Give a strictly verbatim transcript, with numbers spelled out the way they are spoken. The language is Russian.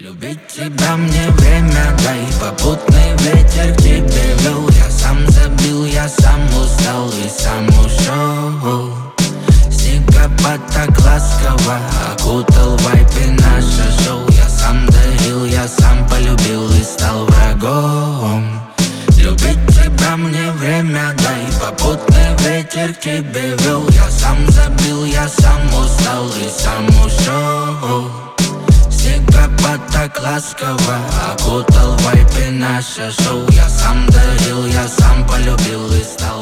Любить тебя мне время, дай попутный ветер к тебе вел. Я сам забил, я сам устал и сам ушел. Снегопад так ласково окутал вайпы наше шоу. Я сам дарил, я сам полюбил и стал врагом. Любить тебя мне время, дай попутный ветер к тебе вел. Я сам забил, я сам устал и сам ушел. Снегопад так ласково окутал вайпы наше шоу. Я сам дарил, я сам полюбил и стал